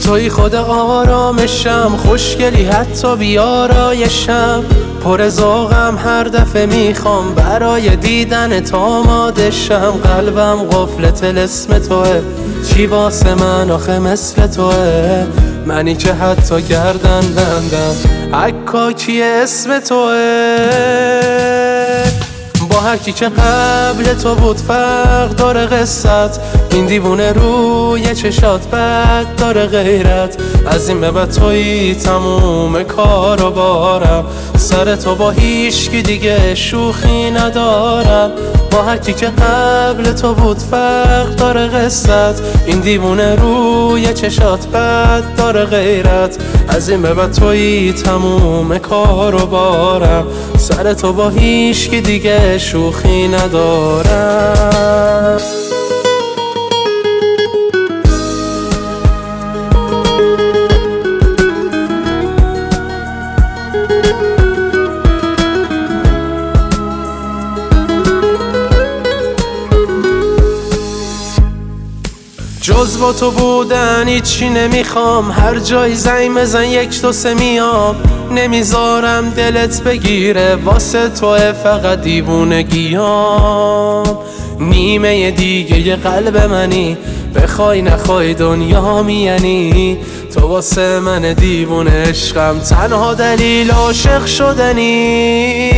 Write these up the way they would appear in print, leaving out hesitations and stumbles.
توی خود آرامشم، خوشگلی حتی بیارایشم، پر ذوقم هر دفعه میخوام برای دیدن تو آمادشم. قلبم قفل طلسم توه، چی واسه من آخه مثل توه؟ منی که حتی گردن بندم عکاکی اسم توه. با هر کی که قبل تو بود فرق داره قصت، این دیوونه روی چشات بد داره غیرت. از این به بعد تویی تموم کار و بارم، سر تو با هیچکی دیگه شوخی ندارم. با هر کی که قبل تو بود فرق داره قصت، این دیوونه روی چشات بد داره غیرت. از این به بعد تویی تموم کار و بارم، سر تو با هیچکی دیگه شوخی ندارم. جز با تو بودن هیچی نمیخوام، هر جای زنگ بزن یک دو سه میام. نمیذارم دلت بگیره واسه توه فقط دیوونگیام. نیمه دیگه ی قلب منی، بخوای نخوای دنیا میانی. تو واسه من دیوونه عشقم، تنها دلیل عاشق شدنی.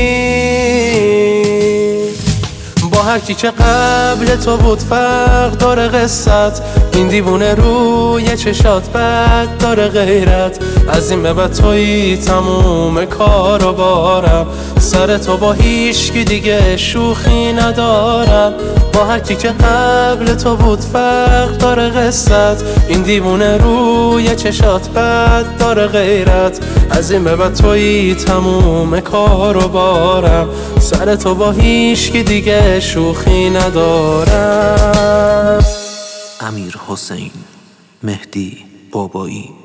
با هر کی که قبل تو بود فرق داره قصت، این دیوونه روی چشات بد داره غیرت. از این به بعد تویی تموم کار و بارم، سر تو با هیچکی دیگه شوخی ندارم. با هر کی که قبل تو بود فرق داره قصت، این دیوونه روی چشات بد داره غیرت. از این به بعد تویی تموم کار و بارم، سر تو با هیچکی دیگه شوخی ندارم. امیرحسین مهدی بابایی.